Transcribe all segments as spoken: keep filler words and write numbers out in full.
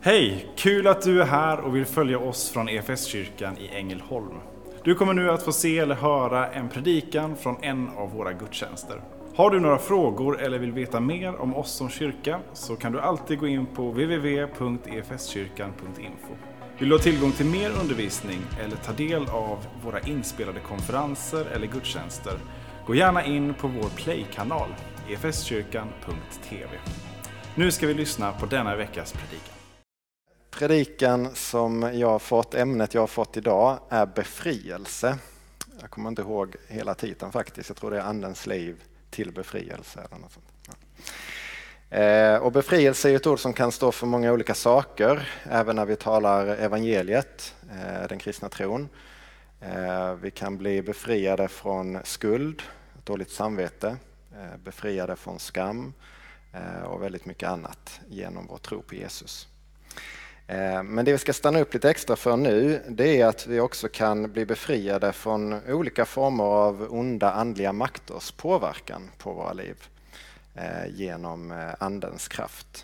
Hej! Kul att du är här och vill följa oss från E F S-kyrkan i Ängelholm. Du kommer nu att få se eller höra en predikan från en av våra gudstjänster. Har du några frågor eller vill veta mer om oss som kyrka så kan du alltid gå in på w w w punkt e f s kyrkan punkt info. Vill du ha tillgång till mer undervisning eller ta del av våra inspelade konferenser eller gudstjänster, gå gärna in på vår play-kanal e f s kyrkan punkt t v. Nu ska vi lyssna på denna veckas predikan. Predikan som jag har fått, ämnet jag har fått idag är befrielse. Jag kommer inte ihåg hela titeln faktiskt. Jag tror det är andens liv till befrielse. Eller något sånt. Ja. Eh, och befrielse är ett ord som kan stå för många olika saker. Även när vi talar evangeliet, eh, den kristna tron. Eh, vi kan bli befriade från skuld, dåligt samvete. Eh, befriade från skam eh, och väldigt mycket annat genom vår tro på Jesus. Men det vi ska stanna upp lite extra för nu, det är att vi också kan bli befriade från olika former av onda andliga makters påverkan på våra liv genom andens kraft.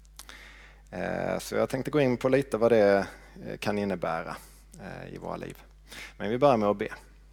Så jag tänkte gå in på lite vad det kan innebära i våra liv. Men vi börjar med att be.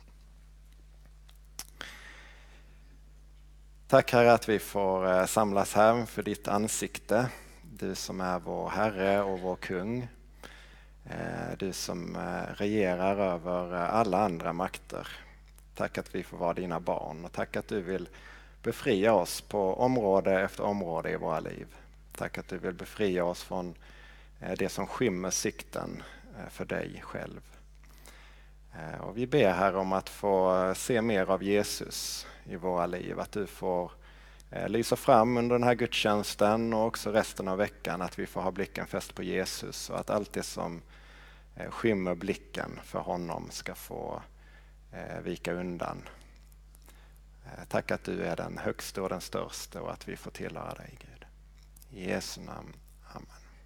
Tack Herre att vi får samlas här för ditt ansikte. Du som är vår Herre och vår kung. Du som regerar över alla andra makter. Tack att vi får vara dina barn och tack att du vill befria oss på område efter område i våra liv. Tack att du vill befria oss från det som skymmer sikten för dig själv. Och vi ber här om att få se mer av Jesus i våra liv. Att du får lyser fram under den här gudstjänsten och också resten av veckan att vi får ha blicken fäst på Jesus och att allt det som skymmer blicken för honom ska få vika undan. Tack att du är den högsta och den största och att vi får tillhöra dig, Gud. I Jesu namn. Amen.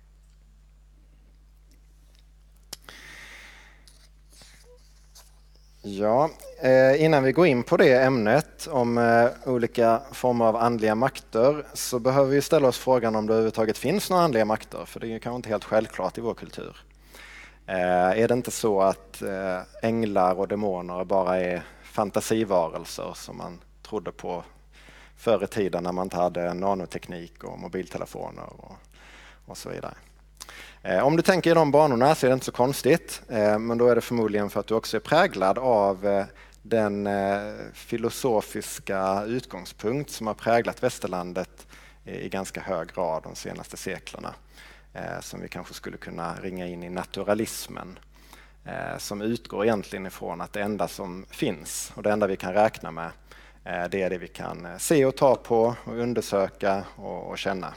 Ja, innan vi går in på det ämnet om olika former av andliga makter så behöver vi ställa oss frågan om det överhuvudtaget finns några andliga makter, för det är kanske inte helt självklart i vår kultur. Är det inte så att änglar och demoner bara är fantasivarelser som man trodde på förr i tiden när man inte hade nanoteknik och mobiltelefoner och, och så vidare? Om du tänker i de banorna så är det inte så konstigt, men då är det förmodligen för att du också är präglad av den filosofiska utgångspunkt som har präglat västerlandet i ganska hög grad de senaste seklerna. Som vi kanske skulle kunna ringa in i naturalismen, som utgår egentligen ifrån att det enda som finns och det enda vi kan räkna med, det är det vi kan se och ta på och undersöka och, och känna.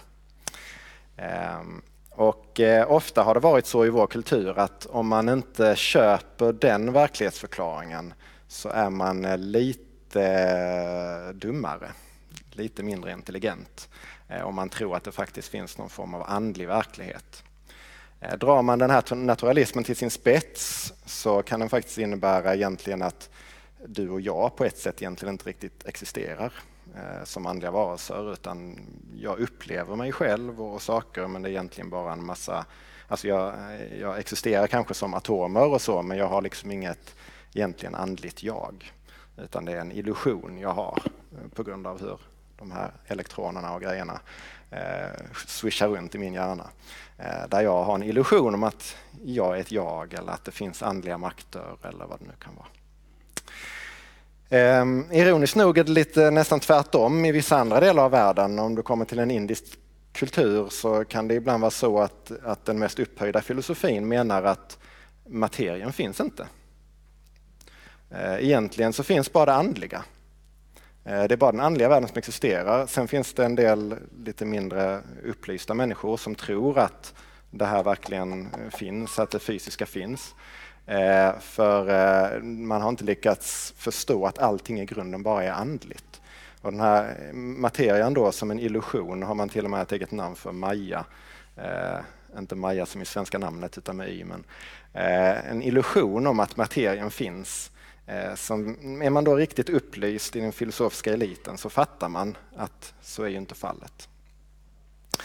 Och eh, ofta har det varit så i vår kultur att om man inte köper den verklighetsförklaringen så är man lite eh, dummare, lite mindre intelligent eh, om man tror att det faktiskt finns någon form av andlig verklighet. Eh, drar man den här naturalismen till sin spets så kan den faktiskt innebära egentligen att du och jag på ett sätt egentligen inte riktigt existerar som andliga varelser, utan jag upplever mig själv och saker, men det är egentligen bara en massa, alltså jag, jag existerar kanske som atomer och så, men jag har liksom inget egentligen andligt jag, utan det är en illusion jag har på grund av hur de här elektronerna och grejerna eh, swishar runt i min hjärna, eh, där jag har en illusion om att jag är ett jag eller att det finns andliga makter eller vad det nu kan vara. Eh, ironiskt nog är det lite nästan tvärtom i vissa andra delar av världen. Om du kommer till en indisk kultur så kan det ibland vara så att, att den mest upphöjda filosofin menar att materien finns inte. Eh, egentligen så finns bara det andliga. Eh, det är bara den andliga världen som existerar. Sen finns det en del lite mindre upplysta människor som tror att det här verkligen finns, att det fysiska finns. Eh, för eh, man har inte lyckats förstå att allting i grunden bara är andligt. Och den här materien då som en illusion har man till och med ett eget namn för, Maya. Eh, inte Maya som i svenska namnet utan med y, men eh, en illusion om att materien finns. Eh, som, är man då riktigt upplyst i den filosofiska eliten så fattar man att så är ju inte fallet.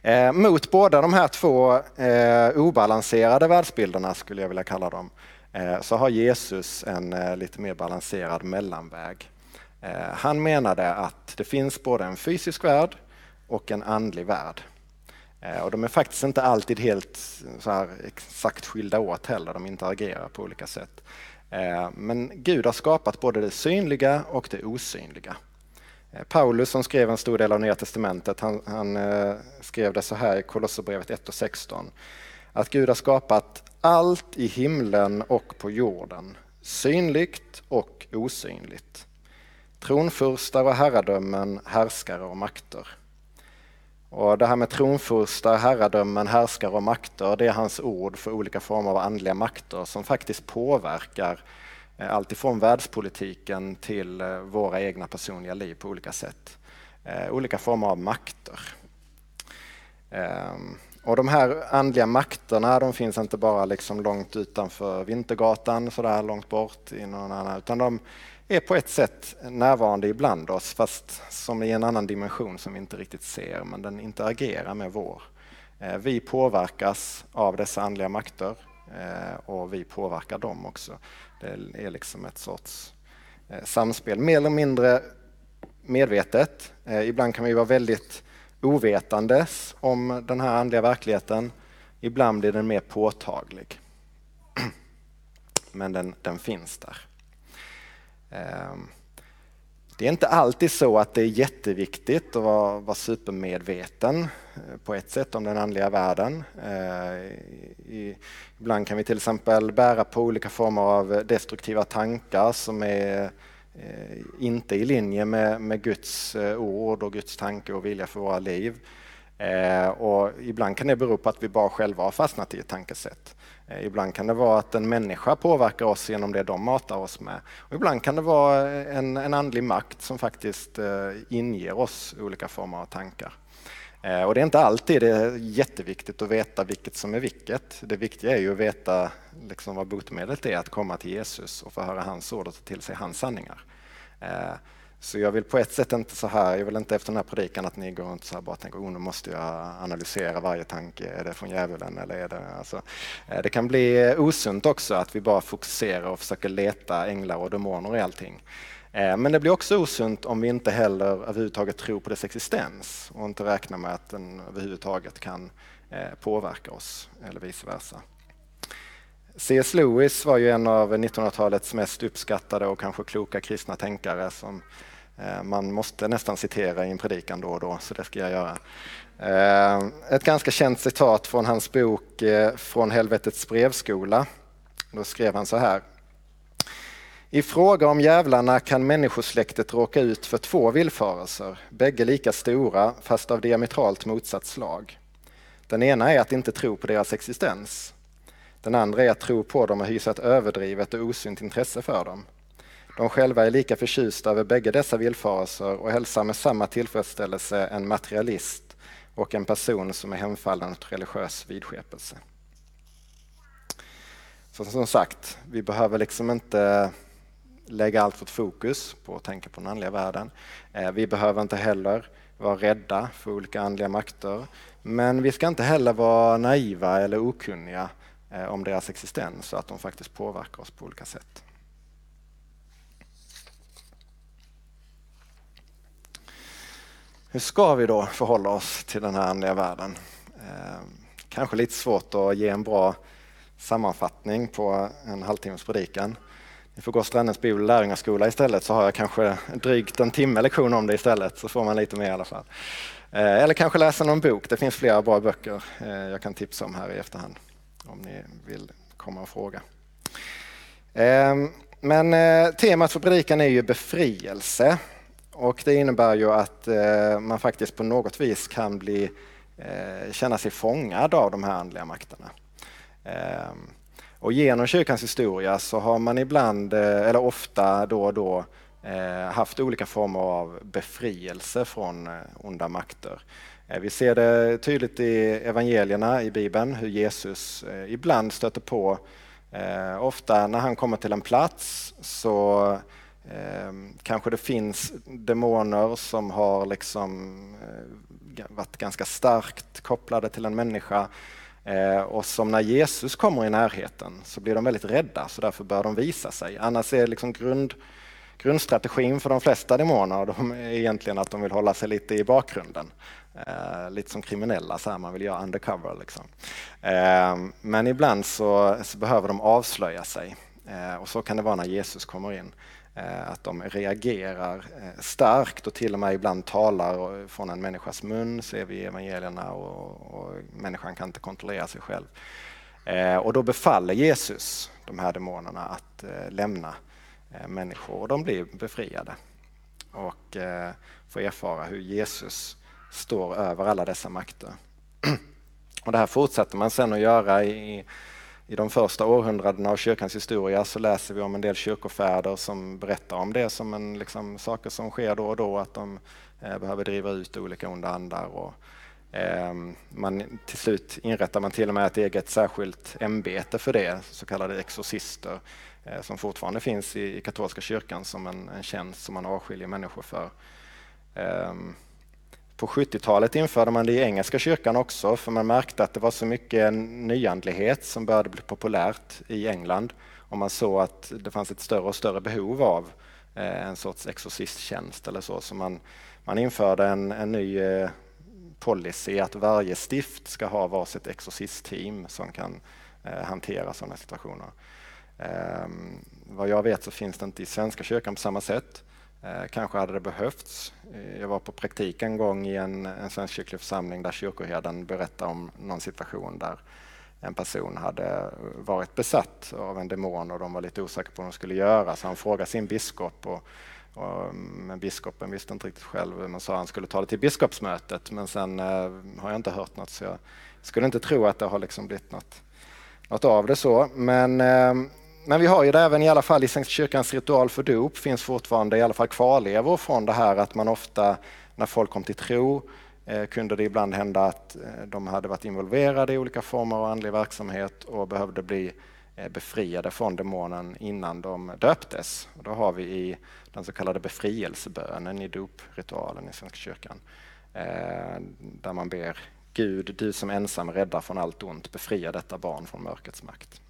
Eh, mot båda de här två eh, obalanserade världsbilderna, skulle jag vilja kalla dem, eh, så har Jesus en eh, lite mer balanserad mellanväg. Eh, han menade att det finns både en fysisk värld och en andlig värld. Eh, och de är faktiskt inte alltid helt så här exakt skilda åt heller, de interagerar på olika sätt. Eh, men Gud har skapat både det synliga och det osynliga. Paulus, som skrev en stor del av Nya testamentet, han, han eh, skrev det så här i Kolosserbrevet ett och sexton. Att Gud har skapat allt i himlen och på jorden, synligt och osynligt. Tronfurstar och herradömen, härskare och makter. Och det här med tronfurstar, herradömen, härskare och makter, det är hans ord för olika former av andliga makter som faktiskt påverkar allt ifrån världspolitiken till våra egna personliga liv på olika sätt. Eh, olika former av makter. Eh, och de här andliga makterna, de finns inte bara liksom långt utanför Vintergatan, så där långt bort i någon annan, utan de är på ett sätt närvarande ibland oss, fast som i en annan dimension som vi inte riktigt ser, men den interagerar med vår. Eh, vi påverkas av dessa andliga makter eh, och vi påverkar dem också. Det är liksom ett sorts eh, samspel, mer eller mindre medvetet. Eh, ibland kan vi vara väldigt ovetandes om den här andliga verkligheten. Ibland blir den mer påtaglig. Men den, den finns där. Eh, det är inte alltid så att det är jätteviktigt att vara, vara supermedveten på ett sätt om den andliga världen. I, ibland kan vi till exempel bära på olika former av destruktiva tankar som är inte i linje med, med Guds ord och Guds tanke och vilja för våra liv. Och ibland kan det bero på att vi bara själva har fastnat i ett tankesätt. Ibland kan det vara att en människa påverkar oss genom det de matar oss med. Och ibland kan det vara en, en andlig makt som faktiskt inger oss olika former av tankar. Och det är inte alltid det är jätteviktigt att veta vilket som är vilket. Det viktiga är ju att veta liksom vad botemedlet är, att komma till Jesus och få höra hans ord och ta till sig hans sanningar. Så jag vill på ett sätt inte så här, jag vill inte efter den här predikan att ni går inte så här bara tänker, oh, nu måste jag analysera varje tanke, är det från djävulen eller är det, alltså, det kan bli osunt också att vi bara fokuserar och försöker leta änglar och demoner i allting. Men det blir också osunt om vi inte heller överhuvudtaget tror på dess existens och inte räknar med att den överhuvudtaget kan påverka oss eller vice versa. C S Lewis var ju en av nittonhundratalets mest uppskattade och kanske kloka kristna tänkare som man måste nästan citera i en predikan då och då, så det ska jag göra. Ett ganska känt citat från hans bok Från helvetets brevskola. Då skrev han så här: i fråga om djävlarna kan människosläktet råka ut för två villfarelser, bägge lika stora fast av diametralt motsatt slag. Den ena är att inte tro på deras existens. Den andra är att tro på dem och hysa ett överdrivet och osynt intresse för dem. De själva är lika förtjusta över bägge dessa villfarelser och hälsar med samma tillfredsställelse en materialist och en person som är hemfallen åt religiös vidskepelse. Så som sagt, vi behöver liksom inte lägga allt vårt fokus på att tänka på den andliga världen. Vi behöver inte heller vara rädda för olika andliga makter. Men vi ska inte heller vara naiva eller okunniga om deras existens så att de faktiskt påverkar oss på olika sätt. Hur ska vi då förhålla oss till den här andliga världen? Eh, kanske lite svårt att ge en bra sammanfattning på en halvtimmes predikan. Ni får gå Strandens bibel- och lärjungaskola istället, så har jag kanske drygt en timme lektion om det istället, så får man lite mer i alla fall. Eh, eller kanske läsa någon bok, det finns flera bra böcker eh, jag kan tipsa om här i efterhand om ni vill komma och fråga. Eh, men eh, temat för predikan är ju befrielse. Och det innebär ju att eh, man faktiskt på något vis kan bli, eh, känna sig fångad av de här andliga makterna. Eh, och genom kyrkans historia så har man ibland, eh, eller ofta då och då, eh, haft olika former av befrielse från eh, onda makter. Eh, vi ser det tydligt i evangelierna i Bibeln, hur Jesus eh, ibland stöter på, eh, ofta när han kommer till en plats så Eh, kanske det finns demoner som har liksom, eh, varit ganska starkt kopplade till en människa. Och som när Jesus kommer i närheten så blir de väldigt rädda, så därför bör de visa sig. Annars är liksom grund, grundstrategin för de flesta demoner de är egentligen att de vill hålla sig lite i bakgrunden. Eh, lite som kriminella, så här, man vill göra undercover. Liksom. Eh, men ibland så, så behöver de avslöja sig. Eh, och så kan det vara när Jesus kommer in. Eh, att de reagerar eh, starkt och till och med ibland talar från en människas mun, ser vi i evangelierna, och, och människan kan inte kontrollera sig själv. Eh, och då befaller Jesus de här demonerna att eh, lämna eh, människor, och de blir befriade. Och eh, får erfara hur Jesus står över alla dessa makter. Och det här fortsätter man sedan att göra i, i de första århundradena av kyrkans historia. Så läser vi om en del kyrkofäder som berättar om det som en, liksom, saker som sker då och då, att de eh, behöver driva ut olika onda andar. Och, eh, man, till slut inrättar man till och med ett eget särskilt ämbete för det, så kallade exorcister, eh, som fortfarande finns i, i katolska kyrkan som en, en tjänst som man avskiljer människor för. Eh, På sjuttiotalet införde man det i engelska kyrkan också, för man märkte att det var så mycket nyandlighet som började bli populärt i England, och man såg att det fanns ett större och större behov av eh, en sorts exorcisttjänst eller så. Så man, man införde en, en ny eh, policy att varje stift ska ha varsitt exorcistteam som kan eh, hantera sådana situationer. Eh, vad jag vet så finns det inte i svenska kyrkan på samma sätt. Eh, kanske hade det behövts. Jag var på praktik en gång i en, en svensk kyrklig församling där kyrkoherden berättade om någon situation där en person hade varit besatt av en demon och de var lite osäkra på vad de skulle göra. Så han frågade sin biskop, och, och, men biskopen visste inte riktigt själv, men sa att han skulle ta det till biskopsmötet. Men sen eh, har jag inte hört något, så jag skulle inte tro att det har liksom blivit något, något av det så. Men... Eh, Men vi har ju det även i alla fall i Svenska kyrkans ritual för dop finns fortfarande i alla fall kvarlevor från det här att man ofta, när folk kom till tro, eh, kunde det ibland hända att eh, de hade varit involverade i olika former av andlig verksamhet och behövde bli eh, befriade från demonen innan de döptes. Och då har vi i den så kallade befrielsebönen i dopritualen i Svenska kyrkan, eh, där man ber Gud, du som ensam räddar från allt ont, befria detta barn från mörkrets makt.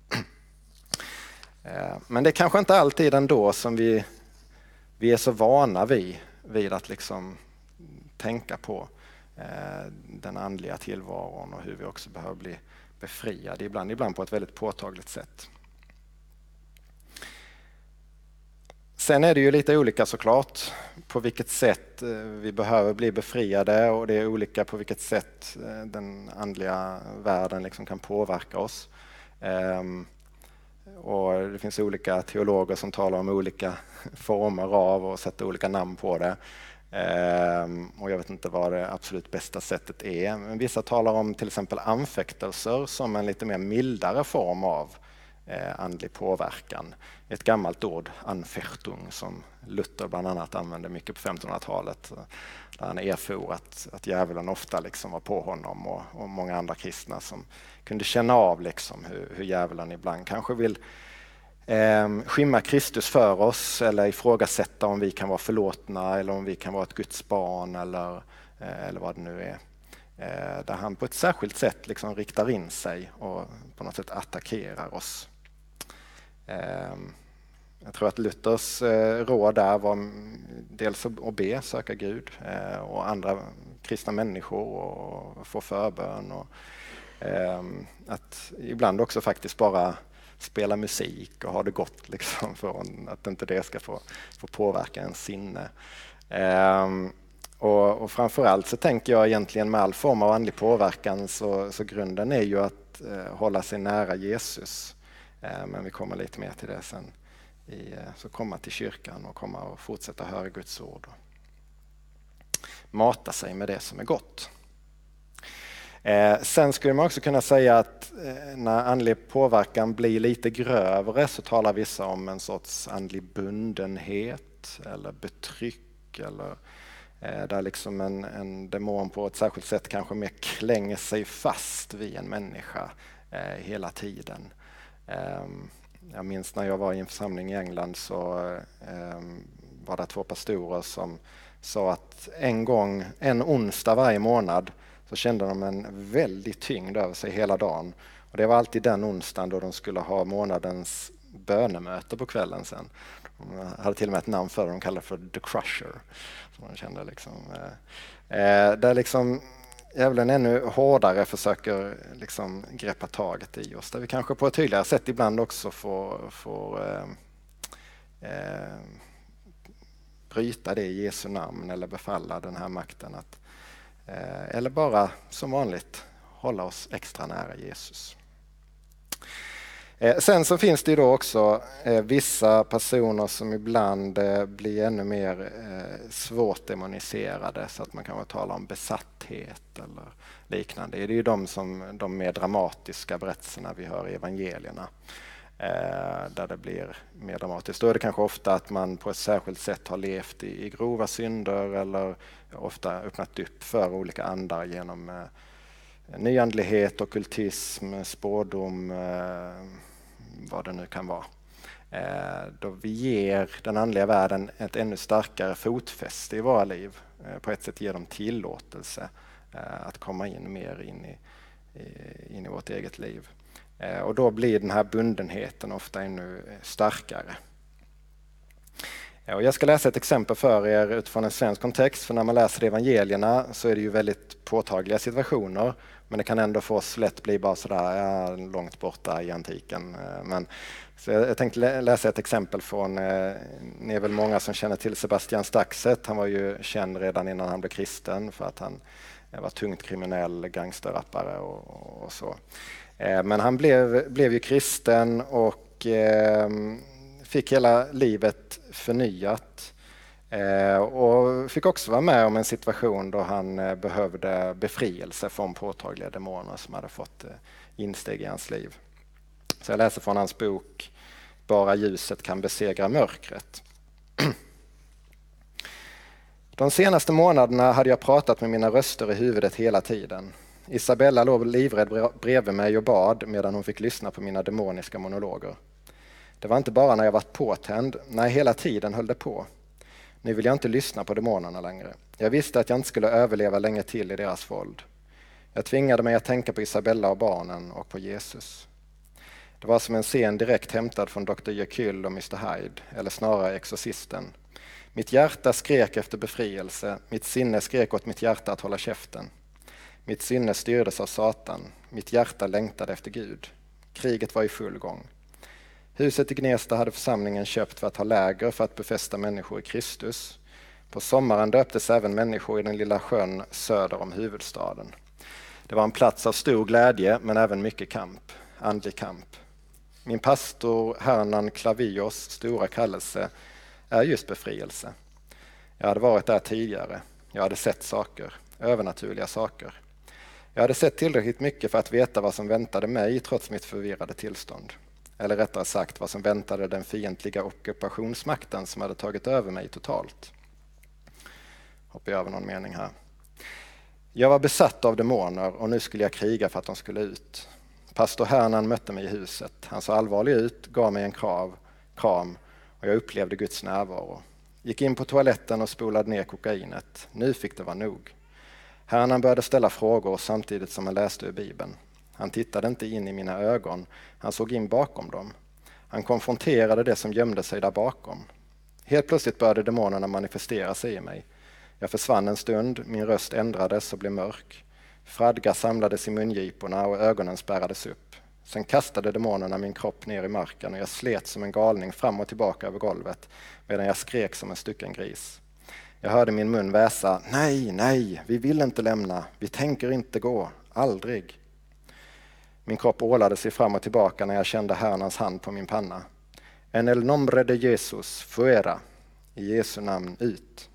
Men det är kanske inte alltid ändå som vi, vi är så vana vid, vid att liksom tänka på eh, den andliga tillvaron och hur vi också behöver bli befriade, ibland, ibland på ett väldigt påtagligt sätt. Sen är det ju lite olika såklart på vilket sätt vi behöver bli befriade, och det är olika på vilket sätt den andliga världen liksom kan påverka oss. Eh, Och det finns olika teologer som talar om olika former av och sätter olika namn på det. Ehm, och jag vet inte vad det absolut bästa sättet är. Men vissa talar om till exempel anfäktelser som en lite mer mildare form av eh, andlig påverkan. Ett gammalt ord, anfechtung, som Luther bland annat använde mycket på femtonhundratalet. Där han erfor att, att djävulen ofta liksom var på honom, och, och många andra kristna som kunde känna av liksom hur, hur djävulen ibland kanske vill eh, skymma Kristus för oss, eller ifrågasätta om vi kan vara förlåtna eller om vi kan vara ett Guds barn, eller, eh, eller vad det nu är. Eh, där han på ett särskilt sätt liksom riktar in sig och på något sätt attackerar oss. Eh, Jag tror att Luthers eh, råd där var dels att be, söka Gud, eh, och andra kristna människor och få förbön. Och, eh, att ibland också faktiskt bara spela musik och ha det gott, liksom, för att inte det ska få, få påverka ens sinne. Eh, och, och framförallt så tänker jag egentligen med all form av andlig påverkan så, så grunden är ju att eh, hålla sig nära Jesus. Eh, men vi kommer lite mer till det sen. I, så komma till kyrkan och komma och fortsätta höra Guds ord och mata sig med det som är gott. Eh, sen skulle man också kunna säga att eh, när andlig påverkan blir lite grövre så talar vissa om en sorts andlig bundenhet eller betryck, eller eh, där liksom en, en demon på ett särskilt sätt kanske mer klänger sig fast vid en människa eh, hela tiden. Eh, Jag minns när jag var i en församling i England så eh, var det två pastorer som sa att en gång, en onsdag varje månad, så kände de en väldig tyngd över sig hela dagen. Och det var alltid den onsdagen då de skulle ha månadens bönemöte på kvällen sen. De hade till och med ett namn för det, de kallade det för The Crusher. Som man kände liksom, eh, där liksom djävulen ännu hårdare försöker liksom greppa taget i oss. Där vi kanske på ett tydligare sätt ibland också får, får eh, eh, bryta det i Jesu namn eller befalla den här makten. Att, eh, eller bara som vanligt hålla oss extra nära Jesus. Eh, sen så finns det ju då också eh, vissa personer som ibland eh, blir ännu mer eh, svårt demoniserade, så att man kan tala om besatthet eller liknande. Det är ju de, som, de mer dramatiska berättelserna vi hör i evangelierna. Eh, där det blir mer dramatiskt. Då är det kanske ofta att man på ett särskilt sätt har levt i, i grova synder eller ofta öppnat upp för olika andar genom eh, nyandlighet, ockultism, spårdom, eh, vad det nu kan vara. Eh, då vi ger den andliga världen ett ännu starkare fotfäste i våra liv. Eh, på ett sätt ger dem tillåtelse eh, att komma in mer in i, i, in i vårt eget liv. Eh, och då blir den här bundenheten ofta ännu starkare. Och jag ska läsa ett exempel för er utifrån en svensk kontext, för när man läser evangelierna så är det ju väldigt påtagliga situationer, men det kan ändå få oss lätt bli bara sådär ja, långt borta i antiken. Men, så jag, jag tänkte läsa ett exempel från, eh, ni är väl många som känner till Sebastian Staxet. Han var ju känd redan innan han blev kristen för att han var tungt kriminell, gangsterrappare och, och så. Eh, men han blev, blev ju kristen och eh, fick hela livet förnyat eh, och fick också vara med om en situation då han eh, behövde befrielse från påtagliga demoner som hade fått eh, insteg i hans liv. Så jag läser från hans bok Bara ljuset kan besegra mörkret. De senaste månaderna hade jag pratat med mina röster i huvudet hela tiden. Isabella låg livrädd bredvid mig och bad medan hon fick lyssna på mina demoniska monologer. Det var inte bara när jag varit påtänd, nej hela tiden höll det på. Nu vill jag inte lyssna på demonerna längre. Jag visste att jag inte skulle överleva länge till i deras våld. Jag tvingade mig att tänka på Isabella och barnen och på Jesus. Det var som en scen direkt hämtad från doktor Jekyll och mister Hyde, eller snarare Exorcisten. Mitt hjärta skrek efter befrielse, mitt sinne skrek åt mitt hjärta att hålla käften. Mitt sinne styrdes av Satan, mitt hjärta längtade efter Gud. Kriget var i full gång. Huset i Gnesta hade församlingen köpt för att ha läger för att befästa människor i Kristus. På sommaren döptes även människor i den lilla sjön söder om huvudstaden. Det var en plats av stor glädje men även mycket kamp, andlig kamp. Min pastor Hernan Clavios stora kallelse är just befrielse. Jag hade varit där tidigare. Jag hade sett saker, övernaturliga saker. Jag hade sett tillräckligt mycket för att veta vad som väntade mig trots mitt förvirrade tillstånd. Eller rättare sagt vad som väntade den fientliga ockupationsmakten som hade tagit över mig totalt. Hoppar jag över någon mening här. Jag var besatt av demoner och nu skulle jag kriga för att de skulle ut. Pastor Hernan mötte mig i huset. Han såg allvarlig ut, gav mig en krav, kram och jag upplevde Guds närvaro. Gick in på toaletten och spolade ner kokainet. Nu fick det vara nog. Hernan började ställa frågor samtidigt som han läste ur Bibeln. Han tittade inte in i mina ögon, han såg in bakom dem. Han konfronterade det som gömde sig där bakom. Helt plötsligt började demonerna manifestera sig i mig. Jag försvann en stund, min röst ändrades och blev mörk. Fradga samlades i mungiporna och ögonen spärrades upp. Sen kastade demonerna min kropp ner i marken och jag slet som en galning fram och tillbaka över golvet medan jag skrek som en stycken gris. Jag hörde min mun väsa, nej, nej, vi vill inte lämna, vi tänker inte gå, aldrig. Min kropp ålade sig fram och tillbaka när jag kände Hernans hand på min panna. En el nombre de Jesus, fuera, i Jesu namn ut.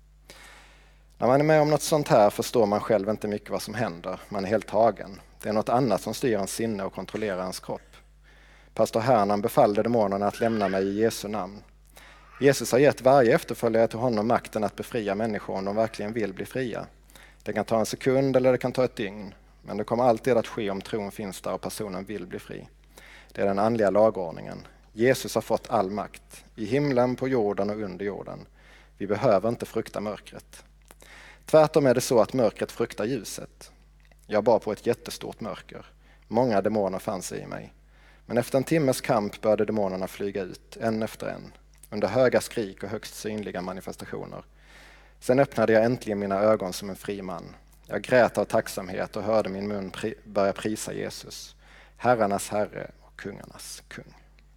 När man är med om något sånt här förstår man själv inte mycket vad som händer, man är helt tagen. Det är något annat som styr ens sinne och kontrollerar ens kropp. Pastor Hernan befallde demonerna att lämna mig i Jesu namn. Jesus har gett varje efterföljare till honom makten att befria människor om de verkligen vill bli fria. Det kan ta en sekund eller det kan ta ett dygn, men det kommer alltid att ske om tron finns där och personen vill bli fri. Det är den andliga lagordningen. Jesus har fått all makt, i himlen, på jorden och under jorden. Vi behöver inte frukta mörkret. Tvärtom är det så att mörkret fruktar ljuset. Jag bar på ett jättestort mörker. Många demoner fanns i mig. Men efter en timmes kamp började demonerna flyga ut, en efter en, under höga skrik och högst synliga manifestationer. Sen öppnade jag äntligen mina ögon som en fri man. Jag grät av tacksamhet och hörde min mun pri- börja prisa Jesus, herrarnas herre och kungarnas kung.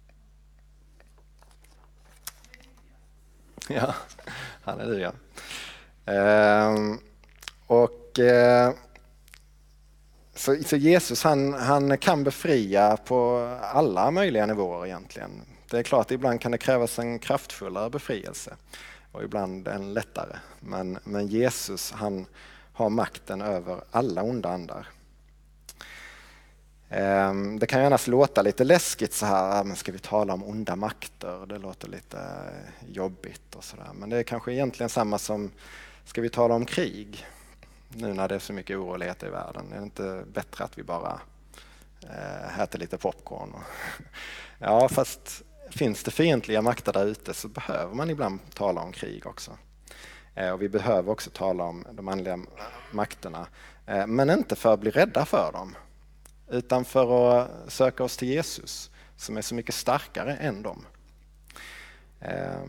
Ja, halleluja. Ehm, och eh, så, så Jesus han, han kan befria på alla möjliga nivåer egentligen. Det är klart att ibland kan det krävas en kraftfullare befrielse och ibland en lättare. Men, men Jesus han har makten över alla onda andar. Det kan gärna låta lite läskigt så här, men ska vi tala om onda makter? Det låter lite jobbigt och sådär. Men det är kanske egentligen samma som, ska vi tala om krig? Nu när det är så mycket oroligheter i världen, är det inte bättre att vi bara äh, äter lite popcorn? Och ja, fast finns det fientliga makter där ute så behöver man ibland tala om krig också. Eh, och vi behöver också tala om de andliga makterna, eh, men inte för att bli rädda för dem, utan för att söka oss till Jesus som är så mycket starkare än dem. Eh,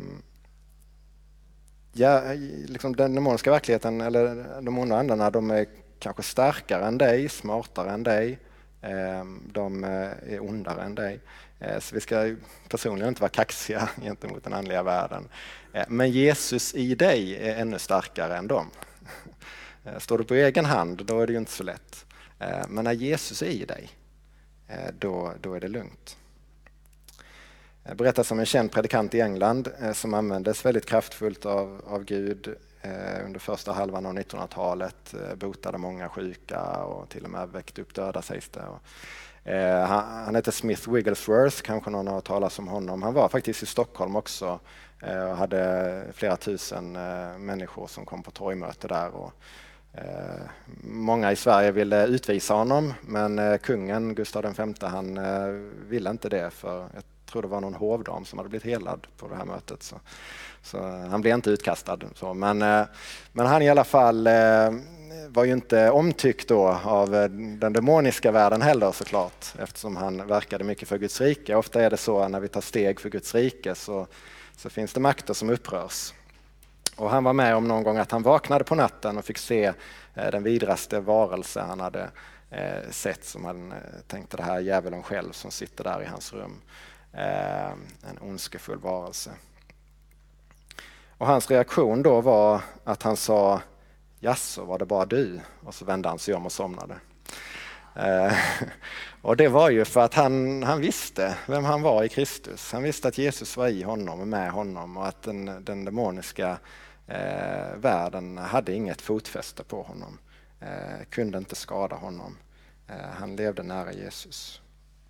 ja, liksom den demoniska verkligheten, eller de onda andarna, de är kanske starkare än dig, smartare än dig, eh, de är ondare än dig. Så vi ska personligen inte vara kaxiga gentemot den andliga världen. Men Jesus i dig är ännu starkare än dem. Står du på egen hand, då är det ju inte så lätt. Men när Jesus är i dig, då, då är det lugnt. Jag berättar om en känd predikant i England som användes väldigt kraftfullt av, av Gud under första halvan av nittonhundratalet. Botade många sjuka och till och med väckte upp döda, sägs det. Eh, han, han heter Smith Wigglesworth, kanske någon har hört talas om honom. Han var faktiskt i Stockholm också eh, och hade flera tusen eh, människor som kom på torgmöte där. Och, eh, många i Sverige ville utvisa honom, men eh, kungen Gustav den femte han eh, ville inte det, för jag tror det var någon hovdam som hade blivit helad på det här mötet. Så, så han blev inte utkastad. Så, men, eh, men han i alla fall eh, var ju inte omtyckt då av den demoniska världen heller, såklart, eftersom han verkade mycket för Guds rike. Ofta är det så när vi tar steg för Guds rike så, så finns det makter som upprörs. Och han var med om någon gång att han vaknade på natten och fick se eh, den vidraste varelse han hade eh, sett, som han eh, tänkte, det här djävulen själv som sitter där i hans rum. Eh, en ondskefull varelse. Och hans reaktion då var att han sa: "Jaså, var det bara du?" Och så vände han sig om och somnade. Eh, och det var ju för att han, han visste vem han var i Kristus. Han visste att Jesus var i honom och med honom, och att den, den demoniska eh, världen hade inget fotfäste på honom. Eh, kunde inte skada honom. Eh, han levde nära Jesus.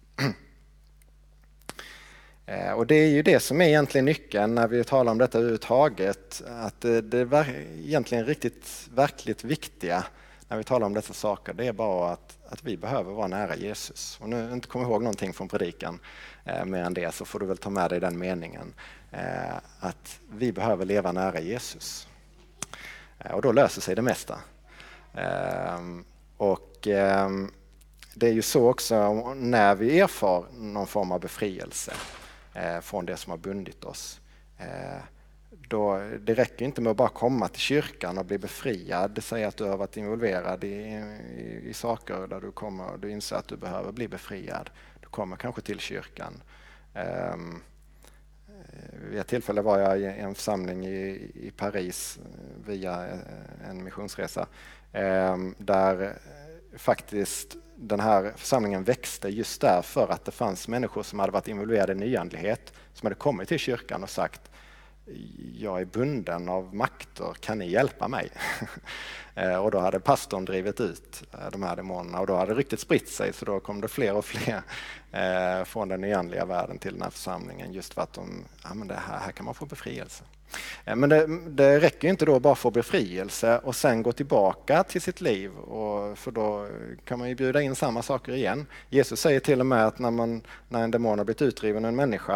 Och det är ju det som är egentligen nyckeln när vi talar om detta överhuvudtaget, att det är egentligen riktigt verkligt viktiga när vi talar om dessa saker, det är bara att, att vi behöver vara nära Jesus. Och nu inte kommer ihåg någonting från predikan eh, mer än det, så får du väl ta med dig den meningen, eh, att vi behöver leva nära Jesus. Eh, och då löser sig det mesta. Eh, och eh, det är ju så också när vi erfar någon form av befrielse från det som har bundit oss. Då, det räcker inte med att bara komma till kyrkan och bli befriad. Det säger att du har varit involverad i, i, i saker där du kommer och du inser att du behöver bli befriad. Du kommer kanske till kyrkan. Um, vid ett tillfälle var jag i en församling i, i Paris via en missionsresa um, där faktiskt den här församlingen växte just därför att det fanns människor som hade varit involverade i nyandlighet, som hade kommit till kyrkan och sagt: "Jag är bunden av makter, kan ni hjälpa mig?" Och då hade pastorn drivit ut de här demonerna, och då hade ryktet spritt sig, så då kom det fler och fler från den nyandliga världen till den här församlingen, just för att de, ja, men det här, här kan man få befrielse. Men det, det räcker inte då bara få befrielse och sen gå tillbaka till sitt liv, och för då kan man ju bjuda in samma saker igen. Jesus säger till och med att när, man, när en demon har blivit utdriven en människa,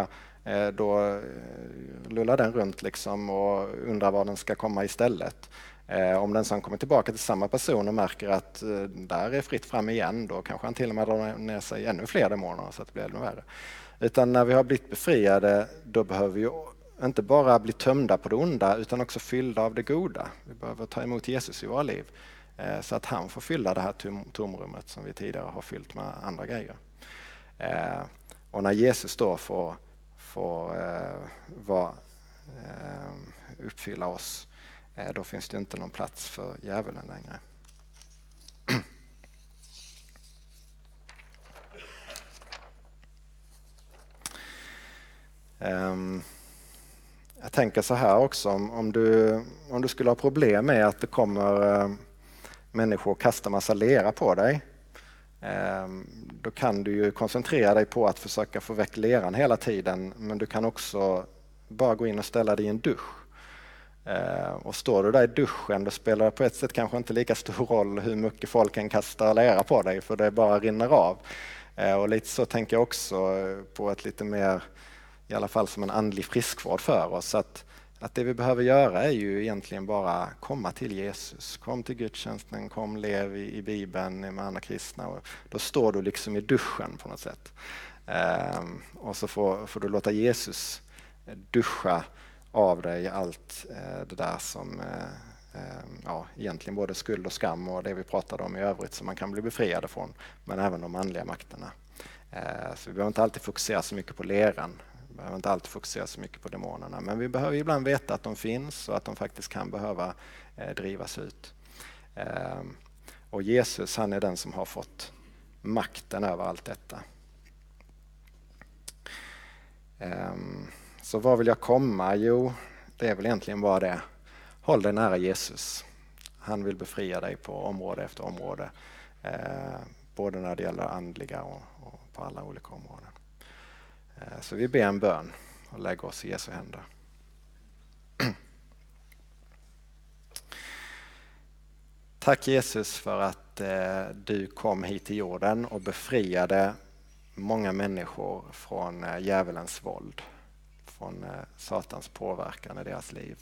då lullar den runt liksom och undrar vad den ska komma istället. Om den sen kommer tillbaka till samma person och märker att där är fritt fram igen, då kanske han till och med drar ner sig ännu fler demoner så att det blir ännu värre. Utan när vi har blivit befriade, då behöver vi inte bara bli tömda på det onda utan också fyllda av det goda. Vi behöver ta emot Jesus i våra liv så att han får fylla det här tom- tomrummet som vi tidigare har fyllt med andra grejer. Och när Jesus då får, får vara, uppfylla oss, då finns det inte någon plats för djävulen längre. Um, jag tänker så här också, om, om, du, om du skulle ha problem med att det kommer uh, människor och kastar massa lera på dig, um, då kan du ju koncentrera dig på att försöka få väck leran hela tiden, men du kan också bara gå in och ställa dig i en dusch. Uh, och står du där i duschen, då spelar det på ett sätt kanske inte lika stor roll hur mycket folk kan kasta lera på dig, för det bara rinner av. Uh, och lite så tänker jag också på ett lite mer, i alla fall som en andlig friskvård för oss, att, att det vi behöver göra är ju egentligen bara komma till Jesus. Kom till gudstjänsten, kom lev i, i Bibeln med andra kristna, och då står du liksom i duschen på något sätt. Um, och så får, får du låta Jesus duscha av dig allt uh, det där som uh, uh, ja, egentligen både skuld och skam och det vi pratade om i övrigt som man kan bli befriad från, men även de andliga makterna. Uh, så vi behöver inte alltid fokusera så mycket på leran. Vi behöver inte alltid fokusera så mycket på demonerna, men vi behöver ibland veta att de finns och att de faktiskt kan behöva eh, drivas ut. Eh, och Jesus, han är den som har fått makten över allt detta. Eh, så var vill jag komma? Jo, det är väl egentligen bara det. Håll dig nära Jesus. Han vill befria dig på område efter område. Eh, både när det gäller andliga och, och på alla olika områden. Så vi ber en bön och lägger oss i Jesu händer. Tack Jesus för att eh, du kom hit till jorden och befriade många människor från eh, djävulens våld, från eh, Satans påverkan i deras liv.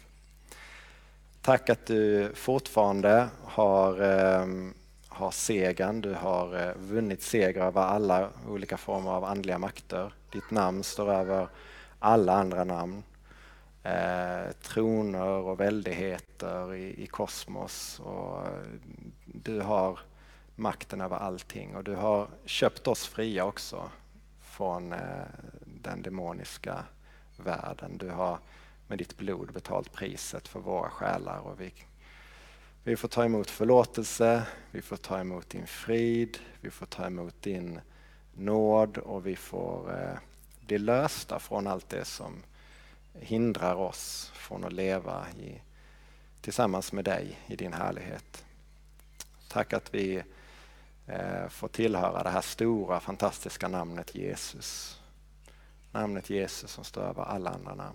Tack att du fortfarande har, eh, har segern, du har eh, vunnit seger över alla olika former av andliga makter. Ditt namn står över alla andra namn. Eh, troner och väldigheter i, i kosmos. Och du har makten över allting. Och du har köpt oss fria också från eh, den demoniska världen. Du har med ditt blod betalt priset för våra själar. Och vi, vi får ta emot förlåtelse, vi får ta emot din frid, vi får ta emot din nåd och vi får eh, bli lösta från allt det som hindrar oss från att leva i, tillsammans med dig i din härlighet. Tack att vi eh, får tillhöra det här stora fantastiska namnet Jesus. Namnet Jesus som står över alla andra namn.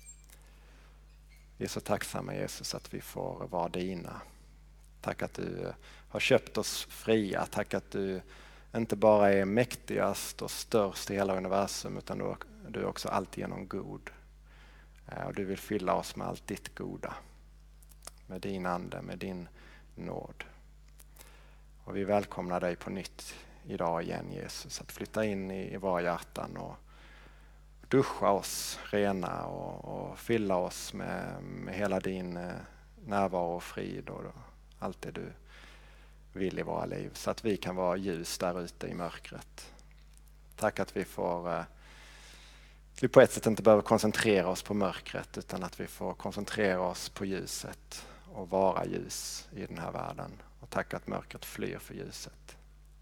Vi är så tacksamma Jesus att vi får vara dina. Tack att du har köpt oss fria. Tack att du inte bara är mäktigast och störst i hela universum utan du, du är också alltigenom god. Och du vill fylla oss med allt ditt goda. Med din ande, med din nåd. Och vi välkomnar dig på nytt idag igen Jesus. Att flytta in i, i våra hjärtan och duscha oss rena och, och fylla oss med, med hela din närvaro och frid och allt det du vill i våra liv. Så att vi kan vara ljus där ute i mörkret. Tack att vi får vi på ett sätt inte behöver koncentrera oss på mörkret utan att vi får koncentrera oss på ljuset och vara ljus i den här världen. Och tack att mörkret flyr för ljuset.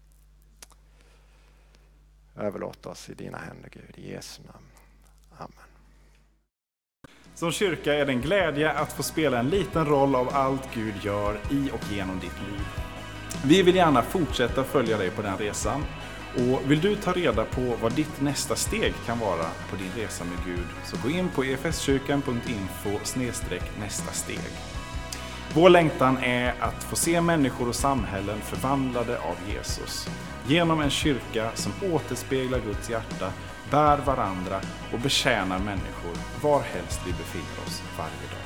Överlåt oss i dina händer Gud, i Jesu namn. Amen. Som kyrka är det en glädje att få spela en liten roll av allt Gud gör i och genom ditt liv. Vi vill gärna fortsätta följa dig på den resan. Och vill du ta reda på vad ditt nästa steg kan vara på din resa med Gud så gå in på efeskyrkan punkt info snedstreck nästa steg. Vår längtan är att få se människor och samhällen förvandlade av Jesus. Genom en kyrka som återspeglar Guds hjärta, bär varandra och betjänar människor var helst vi befinner oss varje dag.